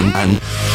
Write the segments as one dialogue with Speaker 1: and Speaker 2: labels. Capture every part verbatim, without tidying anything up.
Speaker 1: And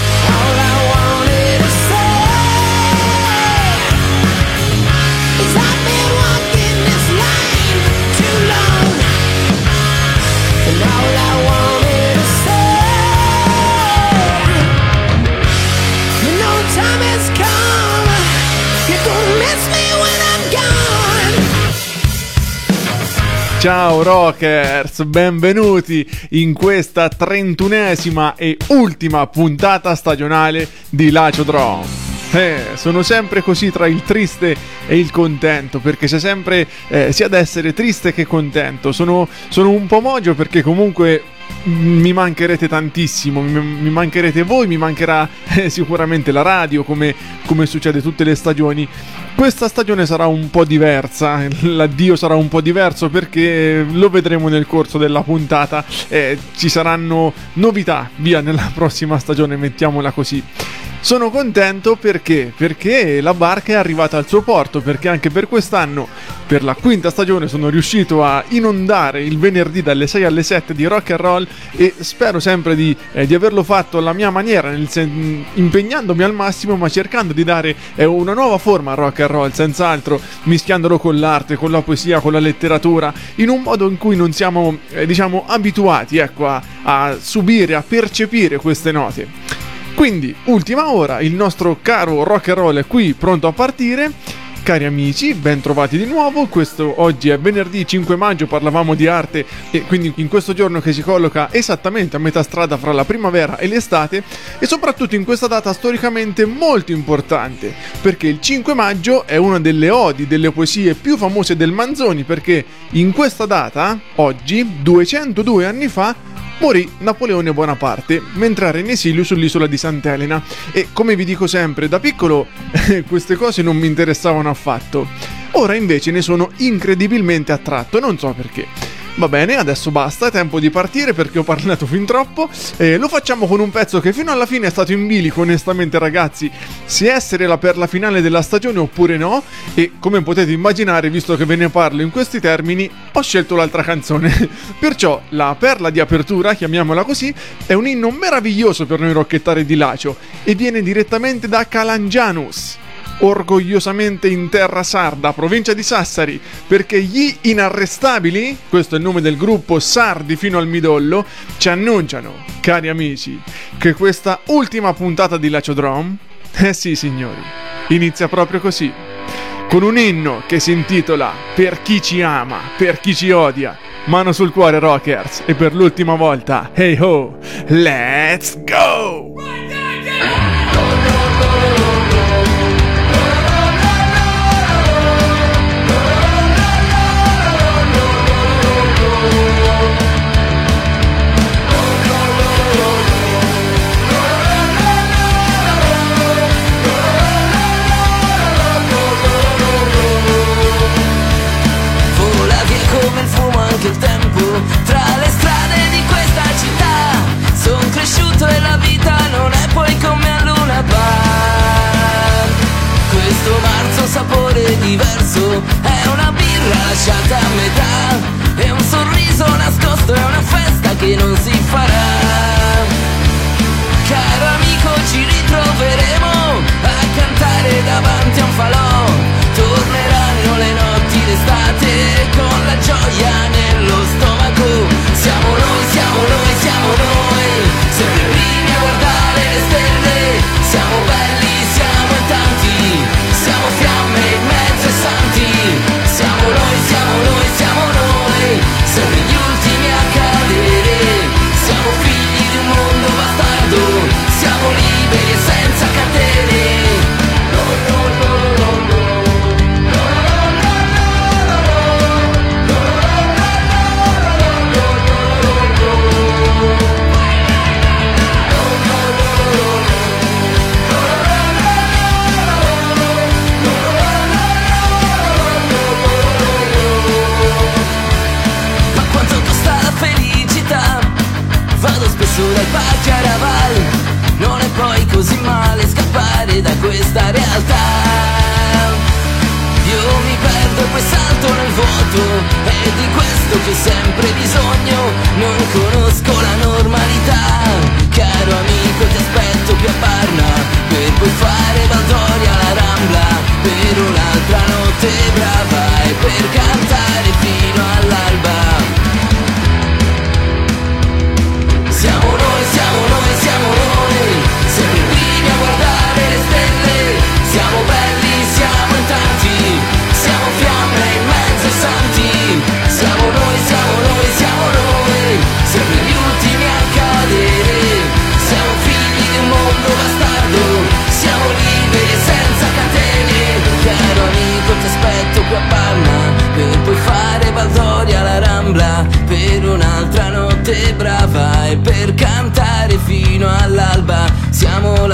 Speaker 2: Ciao Rockers, benvenuti in questa trentunesima e ultima puntata stagionale di Lacio Drum. Eh, sono sempre così tra il triste e il contento, perché c'è sempre eh, sia da essere triste che contento. Sono, sono un po' mogio perché comunque mi mancherete tantissimo, mi, mi mancherete voi, mi mancherà eh, sicuramente la radio, come, come succede tutte le stagioni. Questa stagione sarà un po' diversa, l'addio sarà un po' diverso perché lo vedremo nel corso della puntata, eh, ci saranno novità, via, nella prossima stagione, mettiamola così. Sono contento perché? Perché la barca è arrivata al suo porto, perché anche per quest'anno, per la quinta stagione, sono riuscito a inondare il venerdì dalle sei alle sette di rock and roll e spero sempre di, eh, di averlo fatto alla mia maniera, nel sen- impegnandomi al massimo, ma cercando di dare eh, una nuova forma al rock and roll, senz'altro, mischiandolo con l'arte, con la poesia, con la letteratura, in un modo in cui non siamo, eh, diciamo, abituati, ecco, a, a subire, a percepire queste note. Quindi, ultima ora, il nostro caro rock and roll è qui, pronto a partire. Cari amici, ben trovati di nuovo. Questo oggi è venerdì cinque maggio, parlavamo di arte e quindi in questo giorno che si colloca esattamente a metà strada fra la primavera e l'estate, e soprattutto in questa data storicamente molto importante, perché il cinque maggio è una delle odi, delle poesie più famose del Manzoni, perché in questa data, oggi, duecentodue anni fa, morì Napoleone Bonaparte mentre era in esilio sull'isola di Sant'Elena. E come vi dico sempre, da piccolo queste cose non mi interessavano affatto. Ora invece ne sono incredibilmente attratto, non so perché. Va bene, adesso basta, è tempo di partire perché ho parlato fin troppo. eh, Lo facciamo con un pezzo che fino alla fine è stato in bilico, onestamente ragazzi, se essere la perla finale della stagione oppure no. E come potete immaginare, visto che ve ne parlo in questi termini, ho scelto l'altra canzone. Perciò la perla di apertura, chiamiamola così, è un inno meraviglioso per noi rocchettari di Lacio e viene direttamente da Calangianus, orgogliosamente in terra sarda, provincia di Sassari, perché gli inarrestabili, questo è il nome del gruppo sardi fino al midollo, ci annunciano, cari amici, che questa ultima puntata di Lacio Drum, eh sì signori, inizia proprio così, con un inno che si intitola Per chi ci ama, per chi ci odia. Mano sul cuore rockers, e per l'ultima volta, hey ho, let's go!
Speaker 3: Il tempo tra le strade di questa città, son cresciuto e la vita non è poi come a Luna Park. Questo marzo sapore diverso, è una birra lasciata a metà, è un sorriso nascosto, è una festa che non si farà. Caro amico, ci ritroveremo a cantare davanti a un falò, torneranno le notti d'estate con la gioia nello stomaco. Siamo noi, siamo noi, siamo noi, sempre i primi a guardare le stelle. Siamo belli, siamo in tanti, siamo fiamme in mezzo ai santi. Siamo noi, siamo noi, siamo noi, sempre gli ultimi a cadere. Siamo figli di un mondo bastardo, siamo liberi e senza catene. No, no, no, no, no. Vado spesso dal parco a Raval, non è poi così male scappare da questa realtà. Io mi perdo e poi salto nel vuoto, è di questo che ho sempre bisogno. Non conosco la normalità, caro amico ti aspetto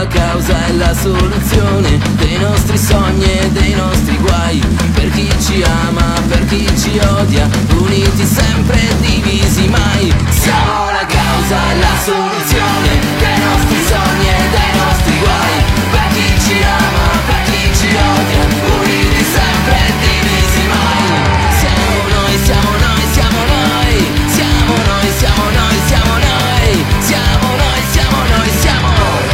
Speaker 3: la causa e la soluzione dei nostri sogni e dei nostri guai. Per chi ci ama, per chi ci odia, uniti sempre e divisi mai. Siamo la causa e la soluzione dei nostri sogni e dei nostri guai. Per chi ci ama, per chi ci odia, uniti sempre e divisi mai. Siamo noi, siamo noi, siamo noi. Siamo noi, siamo noi, siamo noi. Siamo noi, siamo noi, siamo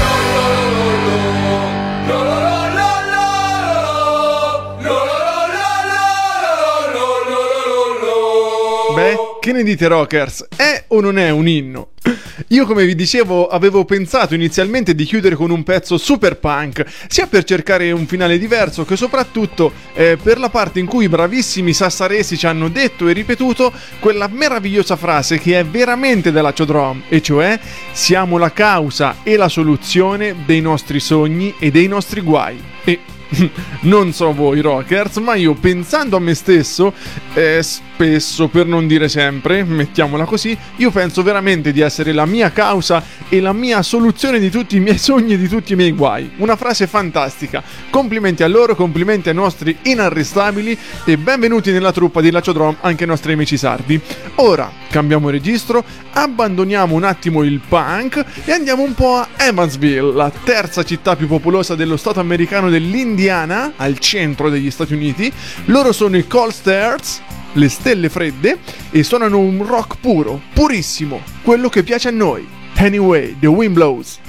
Speaker 2: Beh, che ne dite rockers? È o non è un inno? Io, come vi dicevo, avevo pensato inizialmente di chiudere con un pezzo super punk, sia per cercare un finale diverso che soprattutto eh, per la parte in cui i bravissimi sassaresi ci hanno detto e ripetuto quella meravigliosa frase che è veramente della Ciodrom, e cioè siamo la causa e la soluzione dei nostri sogni e dei nostri guai. E non so voi rockers, ma io, pensando a me stesso, eh, spesso, per non dire sempre, mettiamola così, io penso veramente di essere la mia causa e la mia soluzione di tutti i miei sogni e di tutti i miei guai. Una frase fantastica. Complimenti a loro, complimenti ai nostri inarrestabili e benvenuti nella truppa di La Ciodrom anche ai nostri amici sardi. Ora cambiamo registro, abbandoniamo un attimo il punk e andiamo un po' a Evansville, la terza città più popolosa dello stato americano dell'Indiana, al centro degli Stati Uniti. Loro sono i Cold Stars, le stelle fredde, e suonano un rock puro, purissimo, quello che piace a noi. Anyway, the wind blows.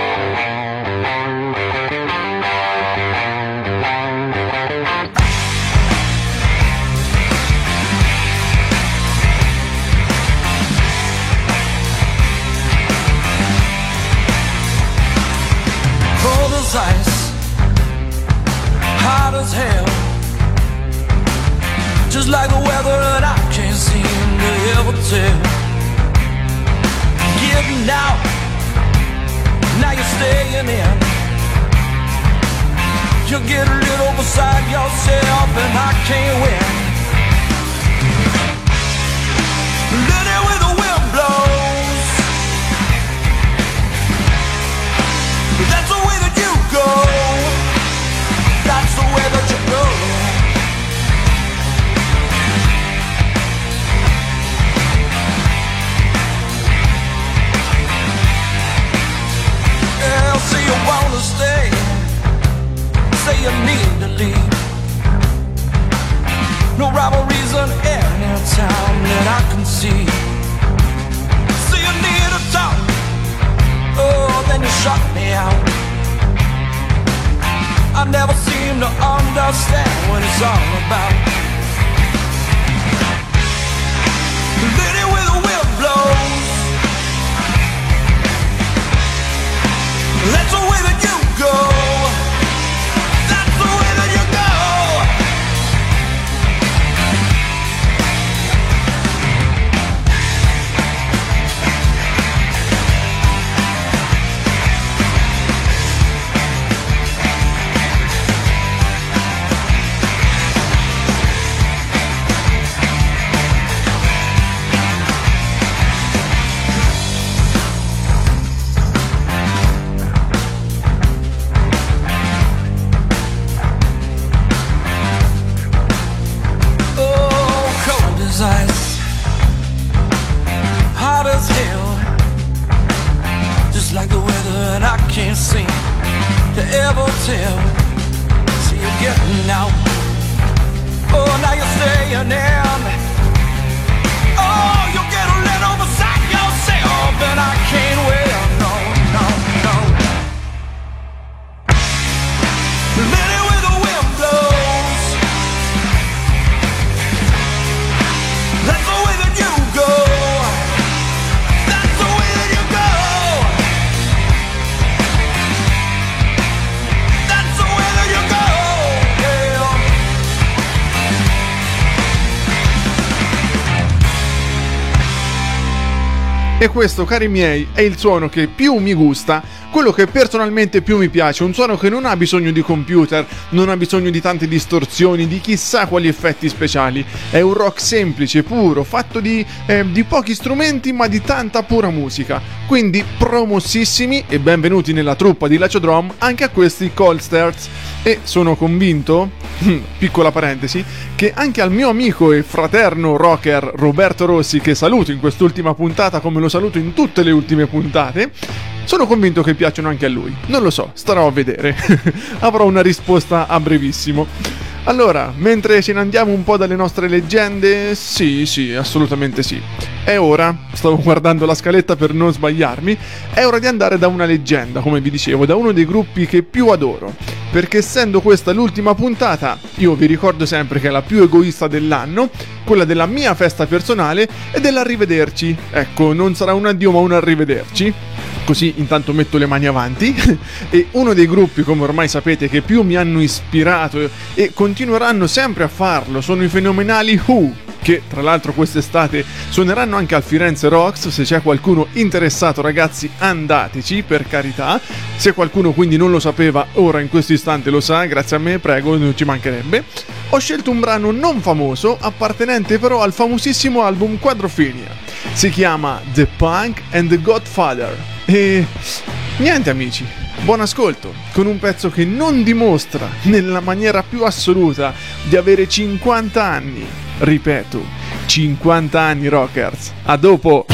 Speaker 3: Ice, hot as hell, just like the weather that I can't seem to ever tell. Getting out, now you're staying in. You get a little beside yourself and I can't win. Let it where the wind blows, that's the way that you go, that's the way that you go. Yeah, say you wanna stay, say you need to leave. No rhyme or reason any time that I can see. Say you need to talk, oh, then you shut me out. I never seem to understand what it's all about. Let it where the wind blows, that's the way that you go, that's the way that you go. Can't seem to ever tell. See you getting out, oh, now you're staying in. Oh, you get a little beside yourself and I can't wait. No, no, no. Let it where the wind blows, that's the way that you go, that's the way that you go.
Speaker 2: E questo, cari miei, è il suono che più mi gusta quello che personalmente più mi piace, un suono che non ha bisogno di computer, non ha bisogno di tante distorsioni, di chissà quali effetti speciali. È un rock semplice, puro, fatto di, eh, di pochi strumenti ma di tanta pura musica. Quindi promossissimi e benvenuti nella truppa di Lacio Drum anche a questi Cold Starts. E sono convinto, piccola parentesi, che anche al mio amico e fraterno rocker Roberto Rossi, che saluto in quest'ultima puntata come lo saluto in tutte le ultime puntate, sono convinto che piacciono anche a lui. Non lo so, starò a vedere. Avrò una risposta a brevissimo. Allora, mentre ce ne andiamo un po' dalle nostre leggende, sì, sì, assolutamente sì. È ora, stavo guardando la scaletta per non sbagliarmi, è ora di andare da una leggenda, come vi dicevo, da uno dei gruppi che più adoro. Perché essendo questa l'ultima puntata, io vi ricordo sempre che è la più egoista dell'anno, quella della mia festa personale e dell'arrivederci. Ecco, non sarà un addio ma un arrivederci. Così intanto metto le mani avanti. E uno dei gruppi, come ormai sapete, che più mi hanno ispirato e continueranno sempre a farlo sono i fenomenali Who, che tra l'altro quest'estate suoneranno anche al Firenze Rocks. Se c'è qualcuno interessato, ragazzi, andateci, per carità. Se qualcuno quindi non lo sapeva, ora in questo istante lo sa, grazie a me, prego, non ci mancherebbe. Ho scelto un brano non famoso, appartenente però al famosissimo album Quadrophenia. Si chiama The Punk and the Godfather. E niente amici, buon ascolto con un pezzo che non dimostra nella maniera più assoluta di avere cinquanta anni. Ripeto, cinquanta anni rockers. A dopo.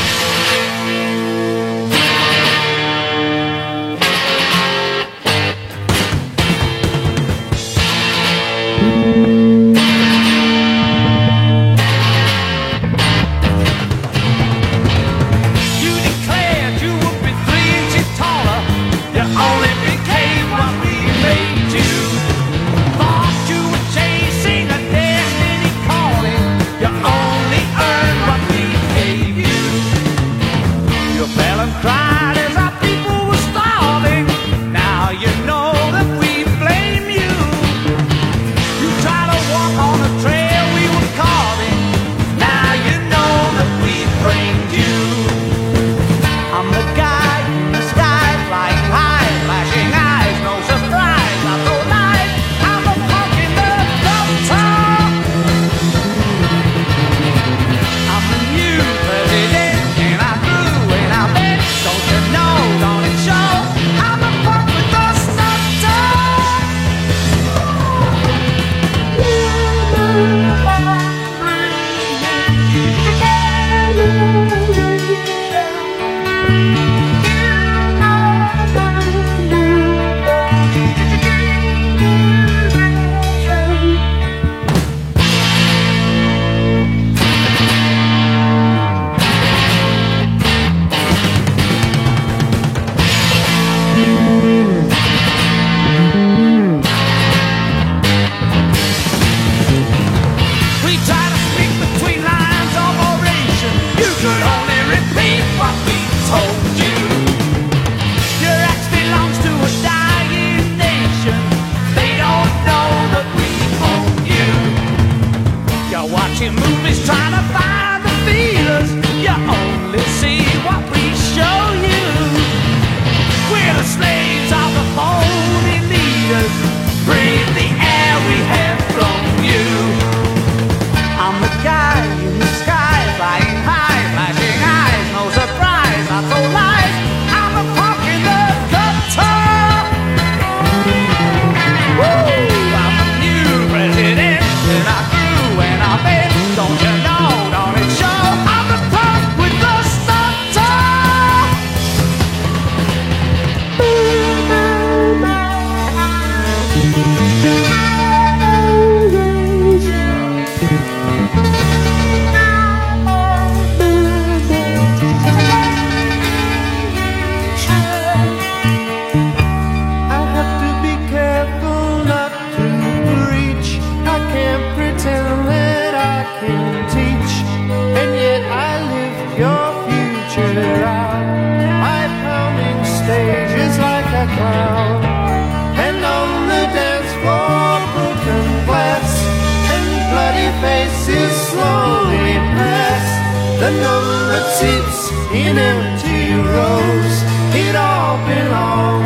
Speaker 1: The numbered seats in empty rows, it all belongs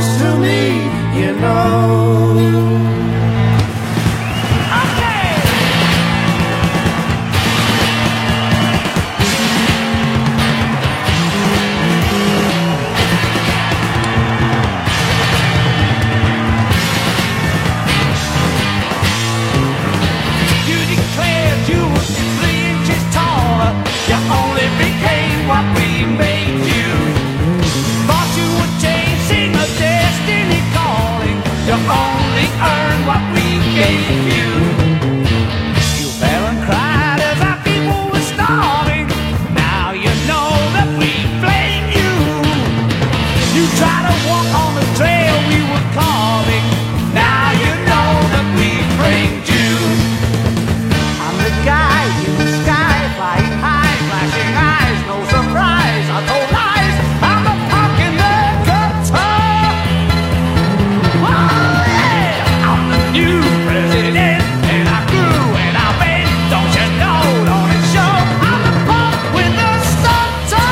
Speaker 3: You only earn what we gave you. You fell and cried as our people were starving. Now you know that we blame you. You tried to walk on the trail we were carving. Now you know that we framed you. I'm the guy in the sky, flying high, flashing eyes, no surprise. I told lies. I'm the punk in the guitar. Oh yeah, I'm the new president, and I grew and I bent. Don't you know? Don't it show? I'm the punk with the stutter.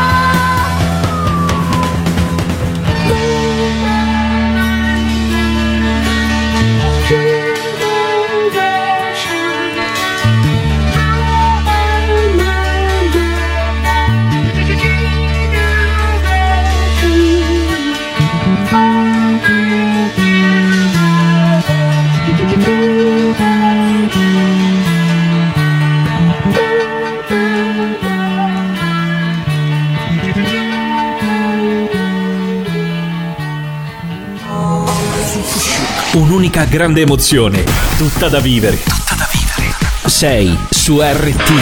Speaker 4: Un'unica grande emozione, tutta da vivere. Tutta da vivere. Sei su R T.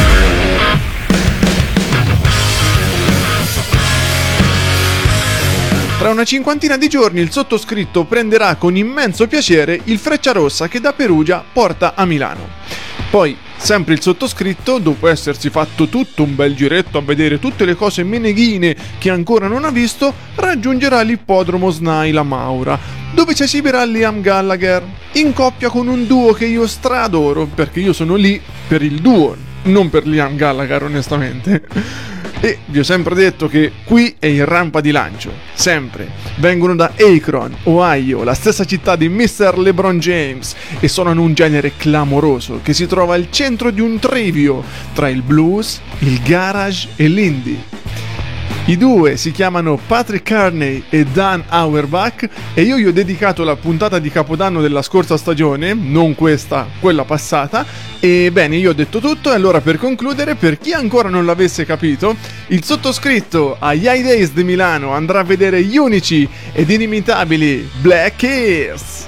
Speaker 2: Tra una cinquantina di giorni il sottoscritto prenderà con immenso piacere il Frecciarossa che da Perugia porta a Milano. Poi, sempre il sottoscritto, dopo essersi fatto tutto un bel giretto a vedere tutte le cose meneghine che ancora non ha visto, raggiungerà l'ippodromo S N A I La Maura, dove ci esibirà Liam Gallagher, in coppia con un duo che io stradoro, perché io sono lì per il duo, non per Liam Gallagher onestamente. E vi ho sempre detto che qui è in rampa di lancio, sempre. Vengono da Akron, Ohio, la stessa città di mister LeBron James, e suonano un genere clamoroso che si trova al centro di un trivio tra il blues, il garage e l'indie. I due si chiamano Patrick Carney e Dan Auerbach e io gli ho dedicato la puntata di Capodanno della scorsa stagione, non questa, quella passata. E bene, io ho detto tutto e allora per concludere, per chi ancora non l'avesse capito, il sottoscritto agli High Days di Milano andrà a vedere gli unici ed inimitabili Black Keys.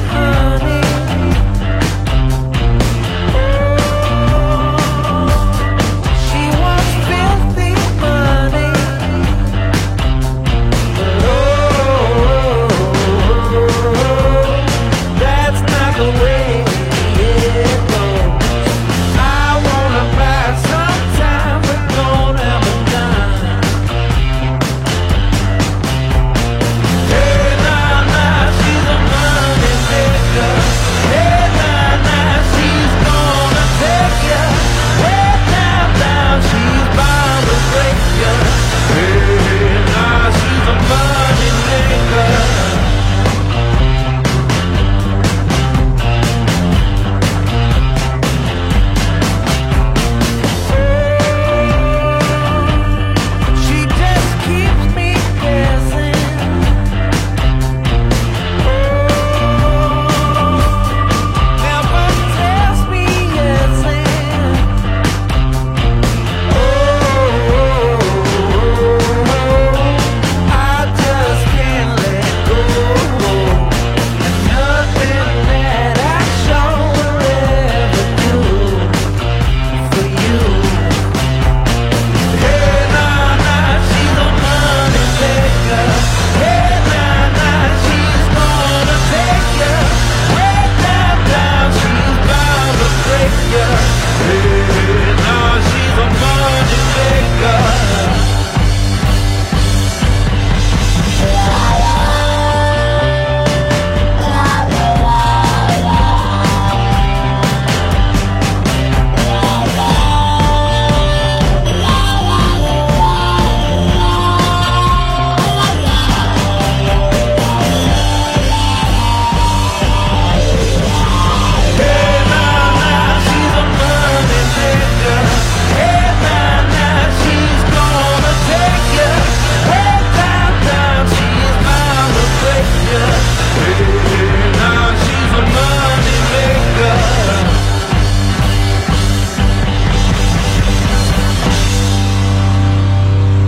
Speaker 3: Honey.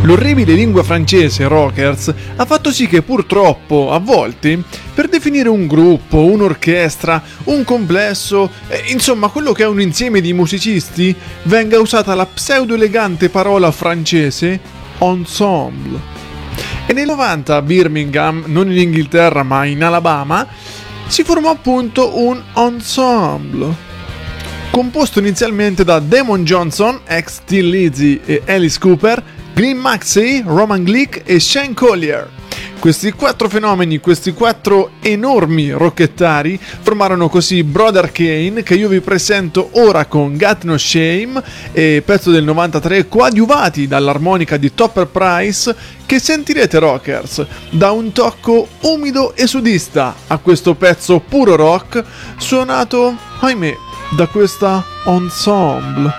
Speaker 2: L'orribile lingua francese, rockers, ha fatto sì che purtroppo, a volte, per definire un gruppo, un'orchestra, un complesso, eh, insomma quello che è un insieme di musicisti, venga usata la pseudo-elegante parola francese ensemble. E nel novanta a Birmingham, non in Inghilterra ma in Alabama, si formò appunto un ensemble, composto inizialmente da Damon Johnson, ex Thin Lizzy e Alice Cooper, Glenn Maxey, Roman Glick e Shane Collier. Questi quattro fenomeni, questi quattro enormi rockettari formarono così Brother Kane, che io vi presento ora con Got No Shame, e pezzo del novantatré, coadiuvati dall'armonica di Topper Price, che sentirete, rockers, da un tocco umido e sudista a questo pezzo puro rock suonato, ahimè, da questa ensemble.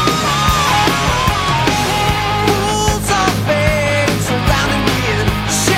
Speaker 3: Rules are fate surrounding me and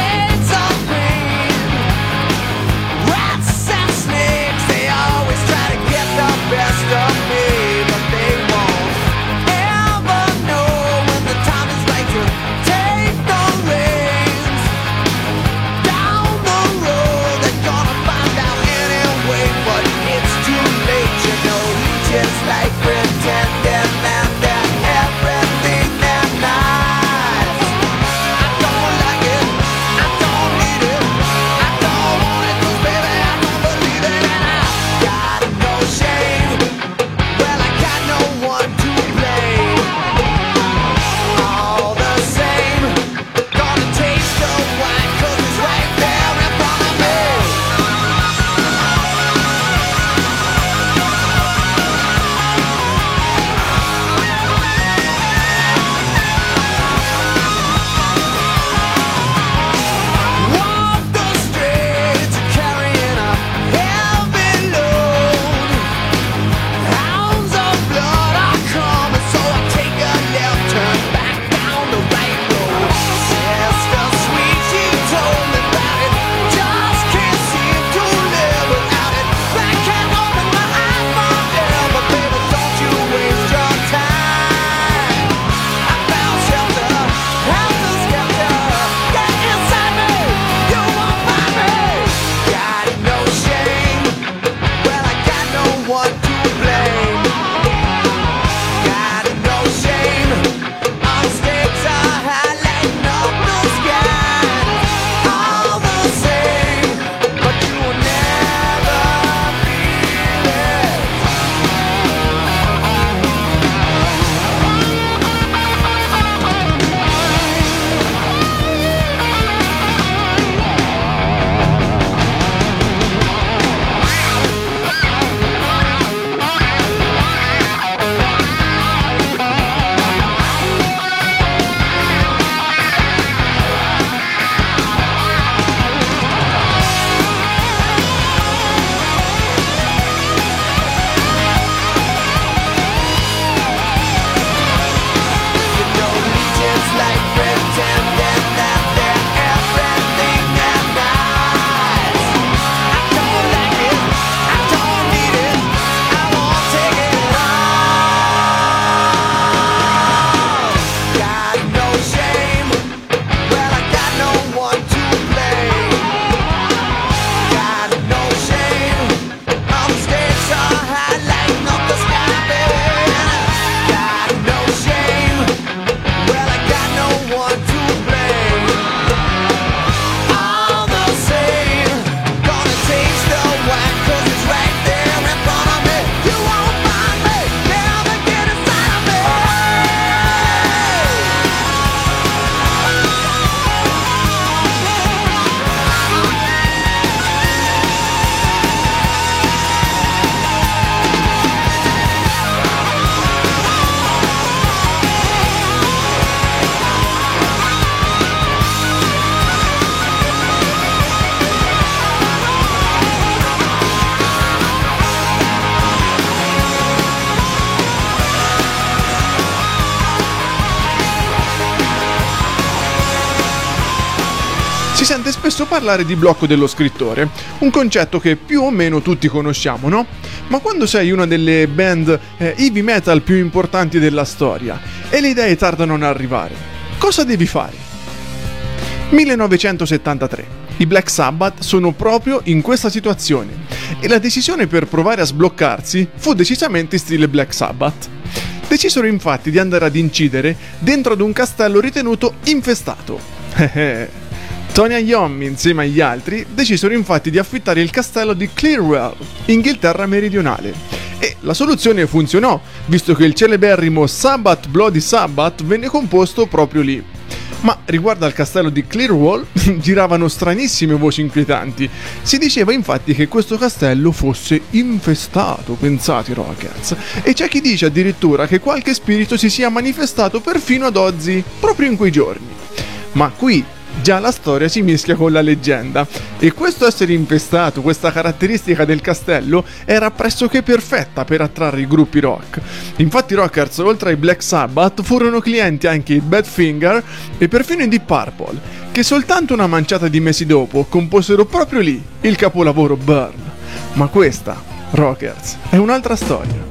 Speaker 2: Si sente spesso parlare di blocco dello scrittore, un concetto che più o meno tutti conosciamo, no? Ma quando sei una delle band eh, heavy metal più importanti della storia e le idee tardano ad arrivare, cosa devi fare? millenovecentosettantatré. I Black Sabbath sono proprio in questa situazione e la decisione per provare a sbloccarsi fu decisamente stile Black Sabbath. Decisero infatti di andare ad incidere dentro ad un castello ritenuto infestato. Tony Iommi insieme agli altri decisero infatti di affittare il castello di Clearwell, Inghilterra meridionale. E la soluzione funzionò, visto che il celeberrimo Sabbath Bloody Sabbath venne composto proprio lì. Ma riguardo al castello di Clearwell giravano stranissime voci inquietanti. Si diceva infatti che questo castello fosse infestato, pensate Rockers, e c'è chi dice addirittura che qualche spirito si sia manifestato perfino ad Ozzy, proprio in quei giorni. Ma qui già la storia si mischia con la leggenda, e questo essere infestato, questa caratteristica del castello, era pressoché perfetta per attrarre i gruppi rock. Infatti Rockers, oltre ai Black Sabbath, furono clienti anche i Badfinger e perfino i Deep Purple, che soltanto una manciata di mesi dopo composero proprio lì il capolavoro Burn. Ma questa, Rockers, è un'altra storia.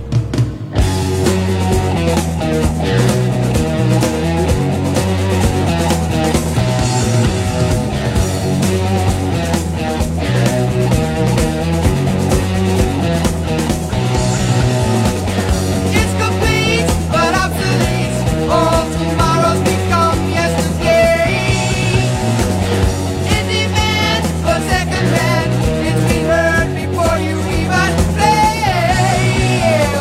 Speaker 1: Second hand, it's been heard before you even play.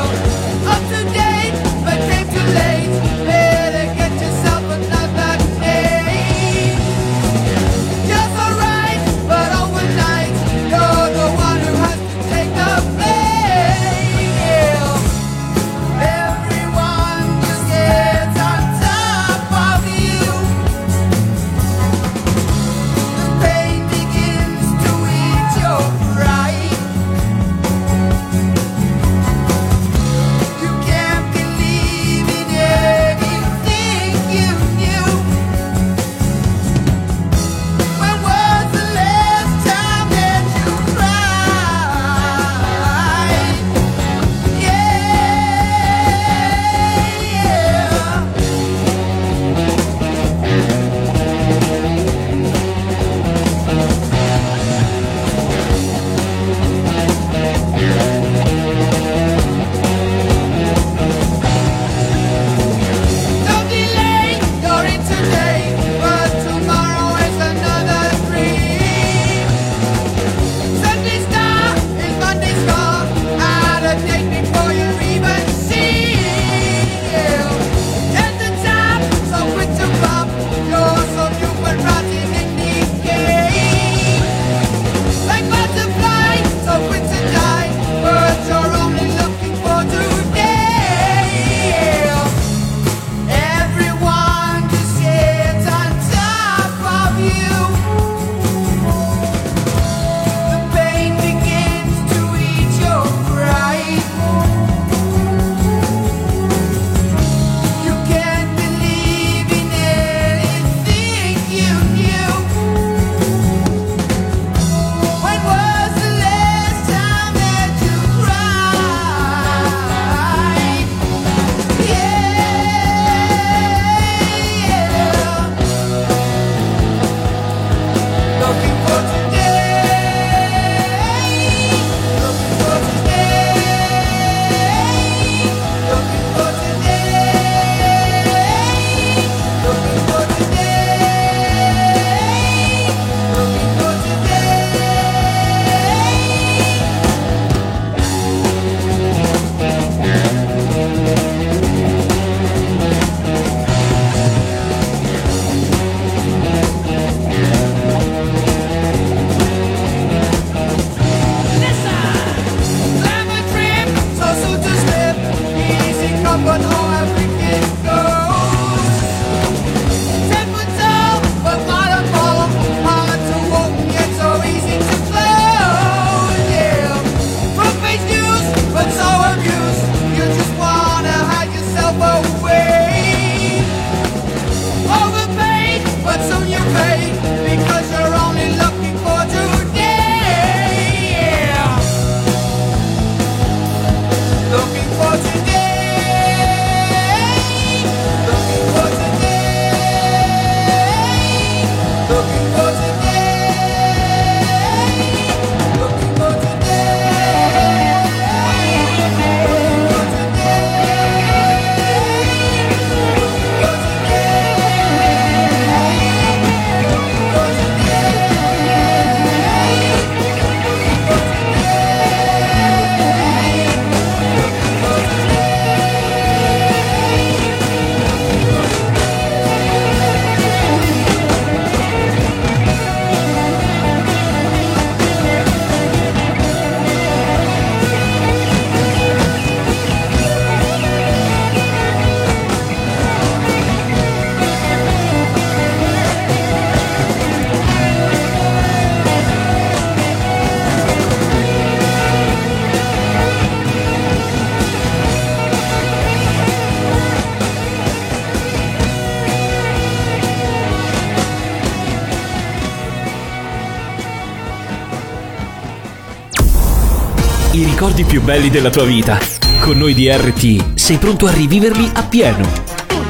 Speaker 4: i ricordi più belli della tua vita. Con noi di R T sei pronto a riviverli appieno.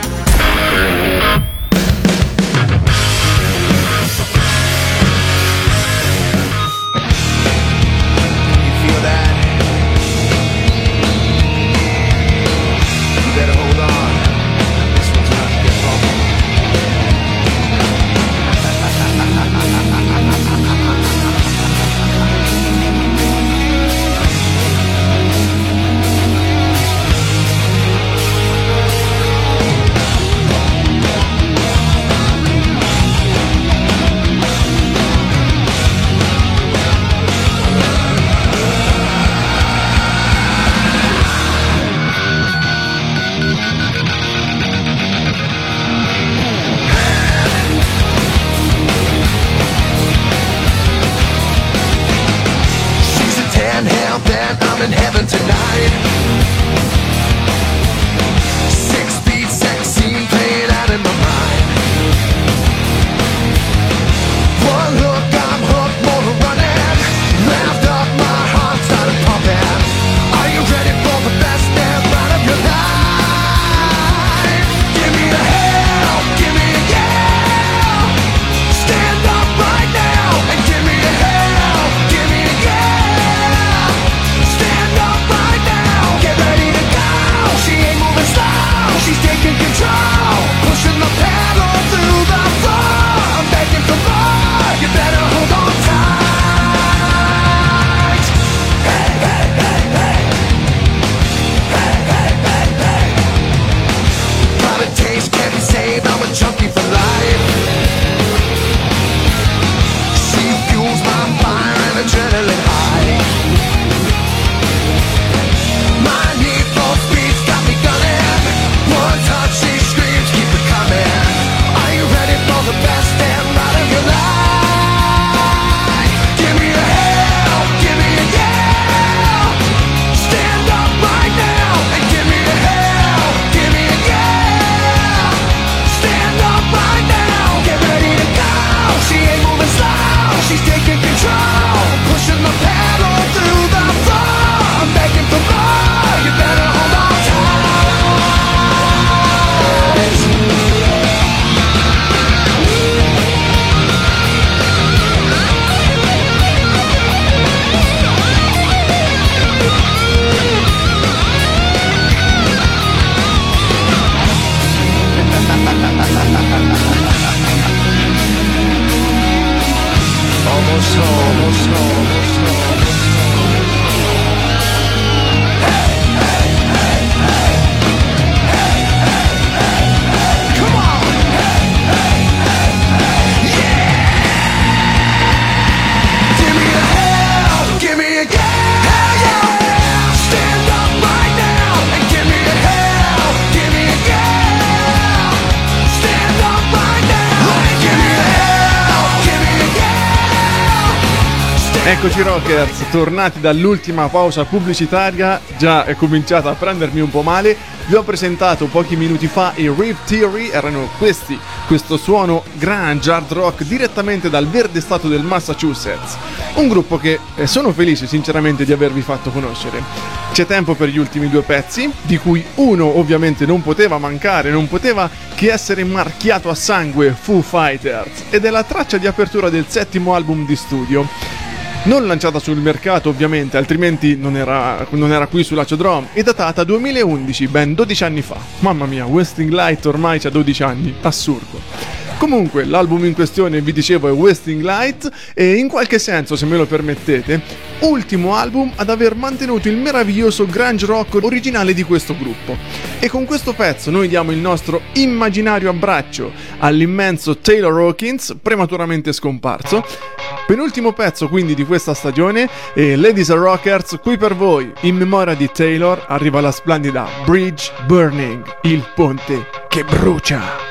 Speaker 2: Eccoci rockers, tornati dall'ultima pausa pubblicitaria. Già è cominciata a prendermi un po' male. Vi ho presentato pochi minuti fa i Rip Theory. Erano questi, questo suono grunge hard rock direttamente dal verde stato del Massachusetts. Un gruppo che eh, sono felice sinceramente di avervi fatto conoscere. C'è tempo per gli ultimi due pezzi, di cui uno ovviamente non poteva mancare, non poteva che essere marchiato a sangue, Foo Fighters, ed è la traccia di apertura del settimo album di studio. Non lanciata sul mercato ovviamente, altrimenti non era, non era qui su Lacio Drum, è datata duemilaundici, ben dodici anni fa. Mamma mia, Wasting Light ormai c'ha dodici anni, assurdo. Comunque, l'album in questione, vi dicevo, è Wasting Light e in qualche senso, se me lo permettete, ultimo album ad aver mantenuto il meraviglioso grunge rock originale di questo gruppo. E con questo pezzo noi diamo il nostro immaginario abbraccio all'immenso Taylor Hawkins, prematuramente scomparso. Penultimo pezzo quindi di questa stagione e Ladies and Rockers, qui per voi, in memoria di Taylor, arriva la splendida Bridge Burning, il ponte che brucia.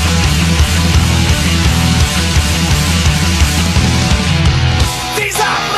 Speaker 3: These are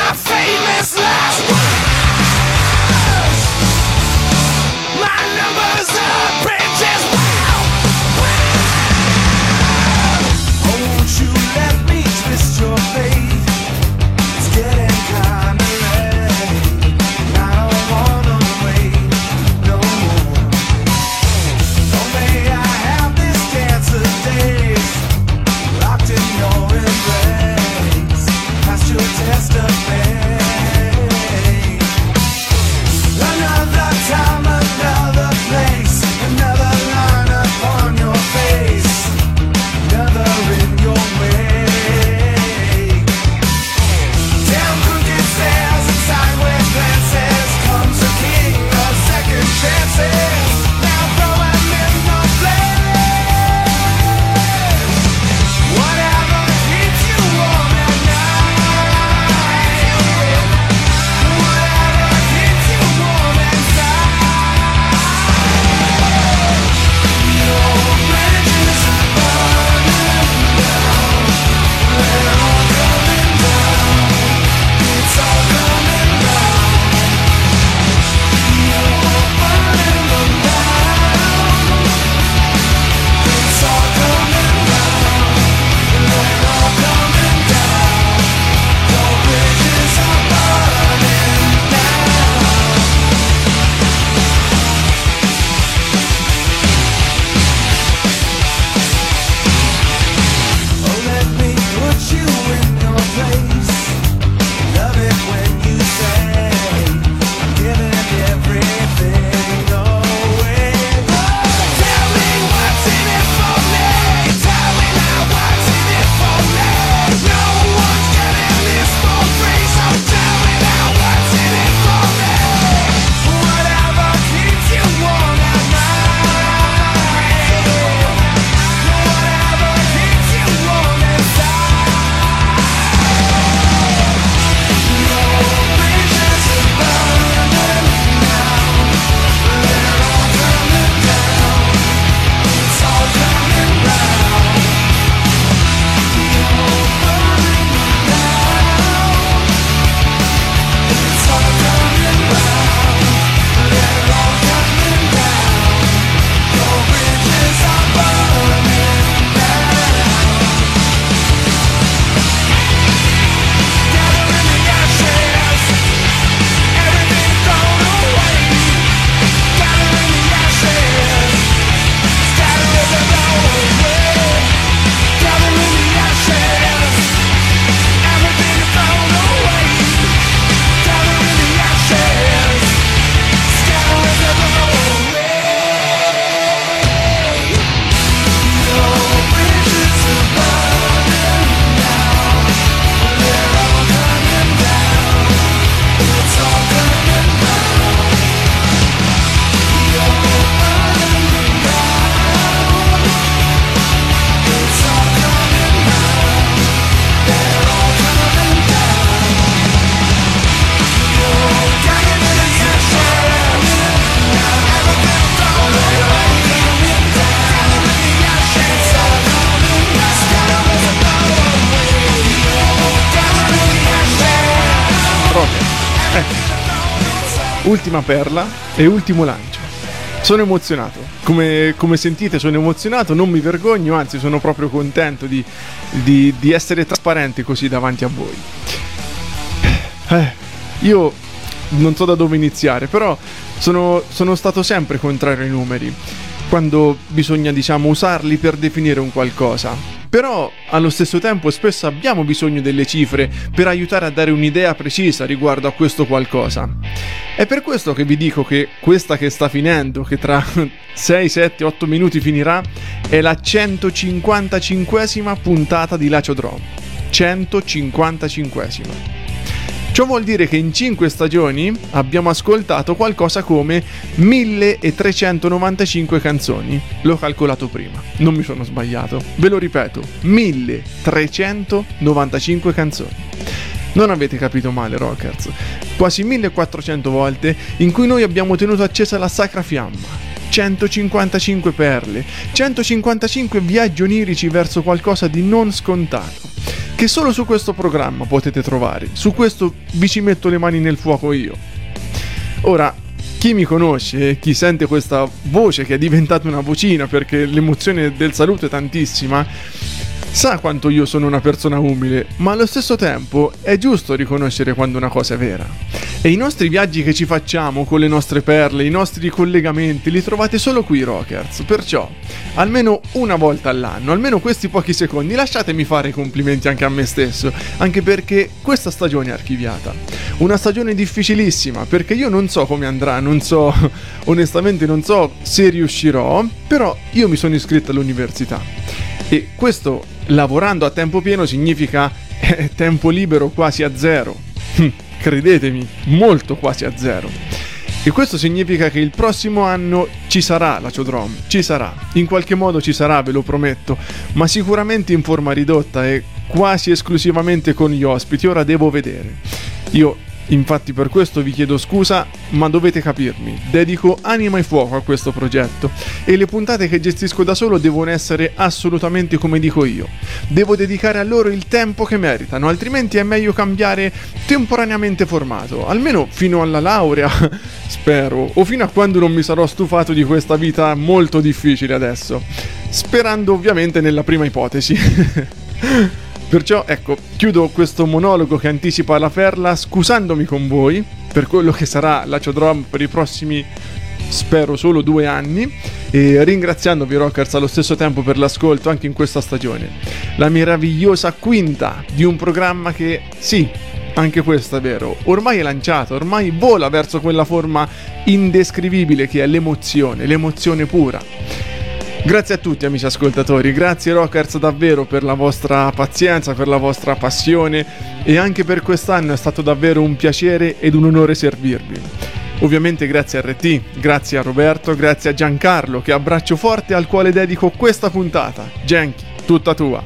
Speaker 2: ultima perla e ultimo lancio. Sono emozionato, come, come sentite sono emozionato, non mi vergogno, anzi sono proprio contento di, di, di essere trasparente così davanti a voi. Eh, io non so da dove iniziare, però sono, sono stato sempre contrario ai numeri, quando bisogna, diciamo, usarli per definire un qualcosa. Però allo stesso tempo spesso abbiamo bisogno delle cifre per aiutare a dare un'idea precisa riguardo a questo qualcosa. È per questo che vi dico che questa che sta finendo, che tra sei, sette, otto minuti finirà, è la centocinquantacinquesima puntata di Lacio Drum. centocinquantacinquesima. Ciò vuol dire che in cinque stagioni abbiamo ascoltato qualcosa come milletrecentonovantacinque canzoni. L'ho calcolato prima, non mi sono sbagliato. Ve lo ripeto, milletrecentonovantacinque canzoni. Non avete capito male, rockers. Quasi millequattrocento volte in cui noi abbiamo tenuto accesa la sacra fiamma. centocinquantacinque perle, centocinquantacinque viaggi onirici verso qualcosa di non scontato, che solo su questo programma potete trovare. Su questo vi ci metto le mani nel fuoco io. Ora, chi mi conosce, chi sente questa voce che è diventata una vocina perché l'emozione del saluto è tantissima, sa quanto io sono una persona umile, ma allo stesso tempo è giusto riconoscere quando una cosa è vera. E i nostri viaggi che ci facciamo con le nostre perle, i nostri collegamenti, li trovate solo qui, rockers. Perciò, almeno una volta all'anno, almeno questi pochi secondi, lasciatemi fare i complimenti anche a me stesso, anche perché questa stagione è archiviata. Una stagione difficilissima, perché io non so come andrà, non so, onestamente non so se riuscirò, però io mi sono iscritto all'università. E questo, lavorando a tempo pieno, significa eh, tempo libero quasi a zero. Credetemi, molto quasi a zero. E questo significa che il prossimo anno ci sarà Lacio Drum, ci sarà. In qualche modo ci sarà, ve lo prometto, ma sicuramente in forma ridotta e quasi esclusivamente con gli ospiti. Ora devo vedere. Io infatti per questo vi chiedo scusa, ma dovete capirmi, dedico anima e fuoco a questo progetto e le puntate che gestisco da solo devono essere assolutamente come dico io. Devo dedicare a loro il tempo che meritano, altrimenti è meglio cambiare temporaneamente formato, almeno fino alla laurea, spero, o fino a quando non mi sarò stufato di questa vita molto difficile adesso, sperando ovviamente nella prima ipotesi. Perciò, ecco, chiudo questo monologo che anticipa la perla scusandomi con voi per quello che sarà Lacio Drum per i prossimi, spero, solo due anni, e ringraziandovi, rockers, allo stesso tempo per l'ascolto anche in questa stagione. La meravigliosa quinta di un programma che, sì, anche questo è vero, ormai è lanciato, ormai vola verso quella forma indescrivibile che è l'emozione, l'emozione pura. Grazie a tutti amici ascoltatori, grazie rockers davvero per la vostra pazienza, per la vostra passione, e anche per quest'anno è stato davvero un piacere ed un onore servirvi. Ovviamente grazie a R T, grazie a Roberto, grazie a Giancarlo che abbraccio forte, al quale dedico questa puntata. Genki, tutta tua.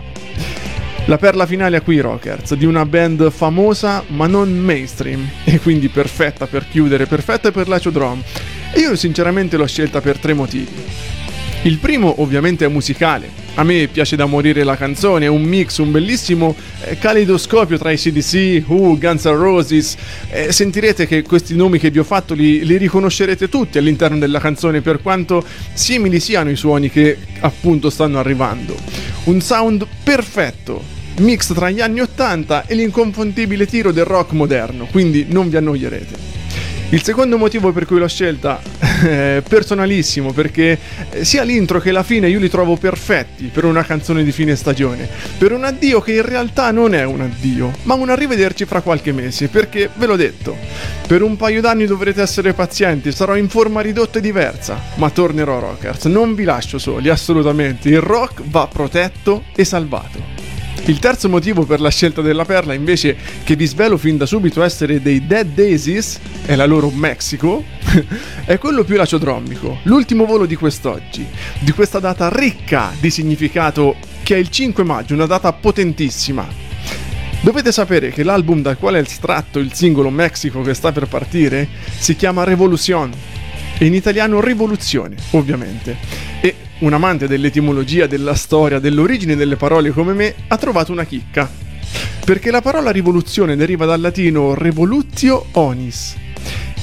Speaker 2: La perla finale è qui, rockers, di una band famosa ma non mainstream, e quindi perfetta per chiudere, perfetta per Lacio Drum. E io sinceramente l'ho scelta per tre motivi. Il primo ovviamente è musicale. A me piace da morire la canzone, è un mix, un bellissimo eh, caleidoscopio tra i A C D C, Who, Guns N' Roses. Eh, sentirete che questi nomi che vi ho fatto li, li riconoscerete tutti all'interno della canzone, per quanto simili siano i suoni che appunto stanno arrivando. Un sound perfetto, mix tra gli anni ottanta e l'inconfondibile tiro del rock moderno, quindi non vi annoierete. Il secondo motivo per cui l'ho scelta è personalissimo, perché sia l'intro che la fine io li trovo perfetti per una canzone di fine stagione, per un addio che in realtà non è un addio, ma un arrivederci fra qualche mese, perché ve l'ho detto, per un paio d'anni dovrete essere pazienti, sarò in forma ridotta e diversa, ma tornerò, rockers, non vi lascio soli, assolutamente, il rock va protetto e salvato. Il terzo motivo per la scelta della perla, invece, che vi svelo fin da subito essere dei Dead Daisies, è la loro Mexico, è quello più laciodrommico, l'ultimo volo di quest'oggi, di questa data ricca di significato che è il cinque maggio, una data potentissima. Dovete sapere che l'album dal quale è estratto il singolo Mexico che sta per partire si chiama Revolución, e in italiano rivoluzione, ovviamente, e un amante dell'etimologia, della storia, dell'origine delle parole come me ha trovato una chicca, perché la parola rivoluzione deriva dal latino revolutio onis,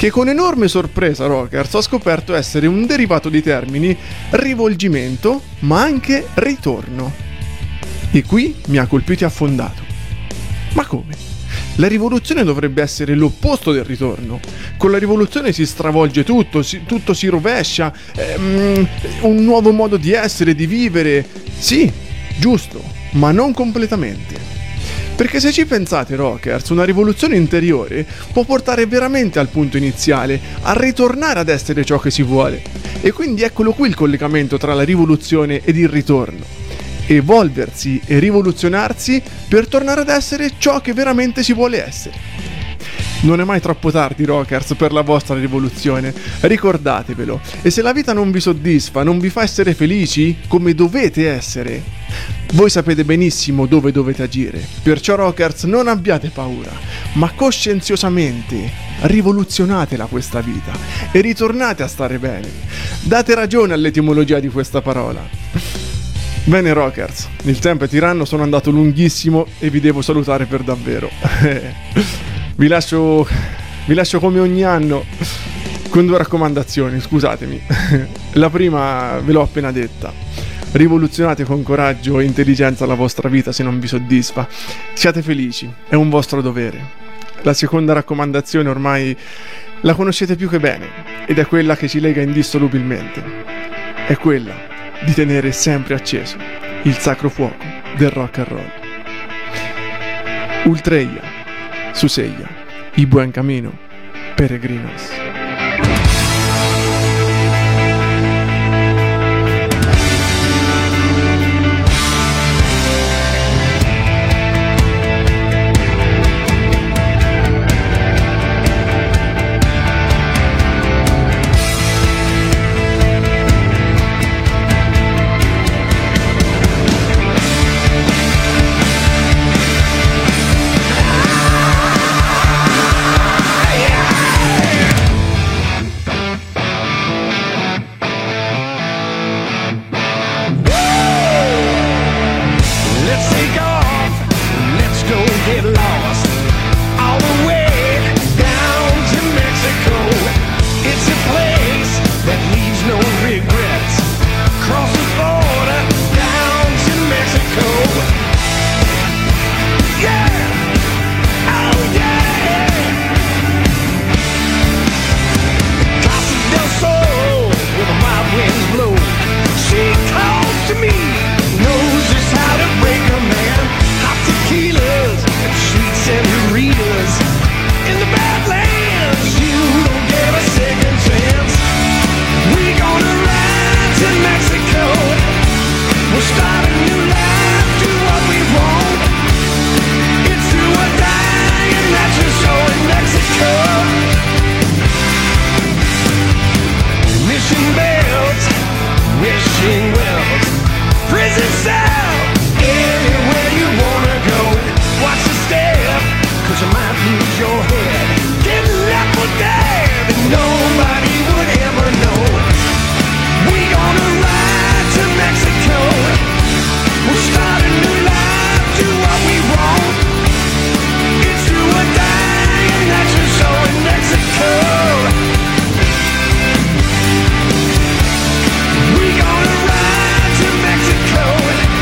Speaker 2: che con enorme sorpresa Rockers ho scoperto essere un derivato dei termini rivolgimento ma anche ritorno. E qui mi ha colpito e affondato. Ma come? La rivoluzione dovrebbe essere l'opposto del ritorno. Con la rivoluzione si stravolge tutto, si, tutto si rovescia, ehm, un nuovo modo di essere, di vivere. Sì, giusto, ma non completamente. Perché se ci pensate, Rockers, una rivoluzione interiore può portare veramente al punto iniziale, a ritornare ad essere ciò che si vuole. E quindi eccolo qui il collegamento tra la rivoluzione ed il ritorno. Evolversi e rivoluzionarsi per tornare ad essere ciò che veramente si vuole essere. Non è mai troppo tardi, Rockers, per la vostra rivoluzione. Ricordatevelo. E se la vita non vi soddisfa, non vi fa essere felici, come dovete essere, voi sapete benissimo dove dovete agire. Perciò, Rockers, non abbiate paura, ma coscienziosamente rivoluzionatela questa vita e ritornate a stare bene. Date ragione all'etimologia di questa parola. Bene, Rockers, il tempo è tiranno, sono andato lunghissimo e vi devo salutare per davvero. Vi lascio, vi lascio come ogni anno con due raccomandazioni, scusatemi. La prima ve l'ho appena detta. Rivoluzionate con coraggio e intelligenza la vostra vita se non vi soddisfa. Siate felici, è un vostro dovere. La seconda raccomandazione ormai la conoscete più che bene ed è quella che ci lega indissolubilmente. È quella di tenere sempre acceso il sacro fuoco del rock and roll. Ultreia, su Seia, y buen camino, peregrinos.
Speaker 3: Mexico.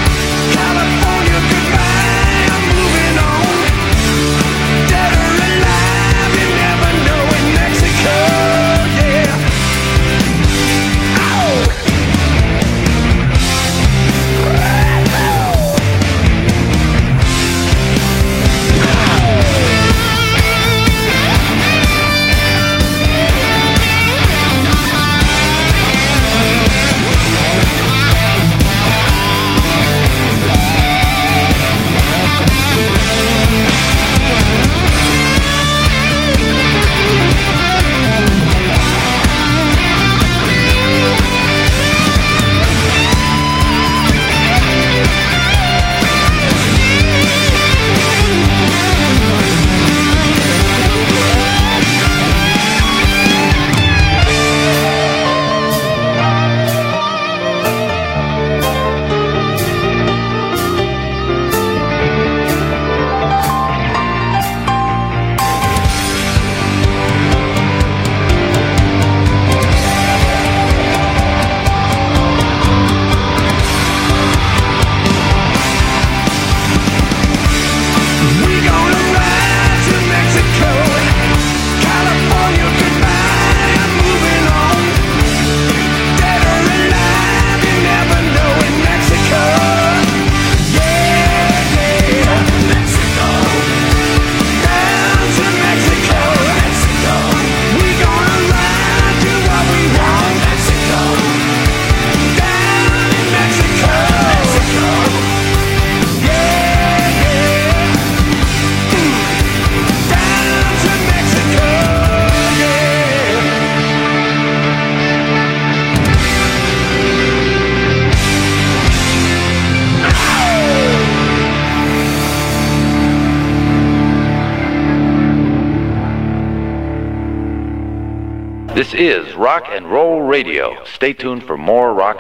Speaker 5: is Rock and Roll Radio. Stay tuned for more rock